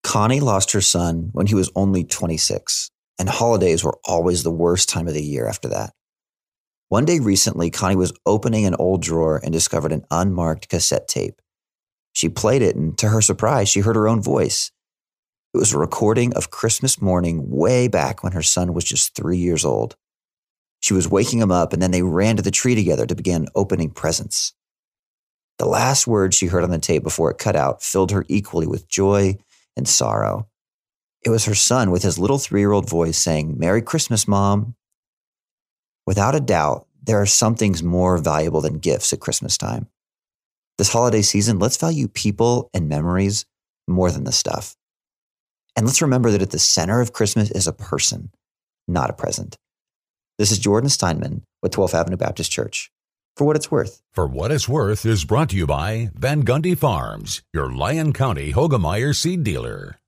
Connie lost her son when he was only 26, and holidays were always the worst time of the year after that. One day recently, Connie was opening an old drawer and discovered an unmarked cassette tape. She played it, and to her surprise, she heard her own voice. It was a recording of Christmas morning way back when her son was just 3 years old. She was waking him up, and then they ran to the tree together to begin opening presents. The last words she heard on the tape before it cut out filled her equally with joy and sorrow. It was her son with his little 3-year-old voice saying, "Merry Christmas, Mom." Without a doubt, there are some things more valuable than gifts at Christmas time. This holiday season, let's value people and memories more than the stuff. And let's remember that at the center of Christmas is a person, not a present. This is Jordan Steinman with 12th Avenue Baptist Church. For What It's Worth. For What It's Worth is brought to you by Van Gundy Farms, your Lyon County Hoegemeyer seed dealer.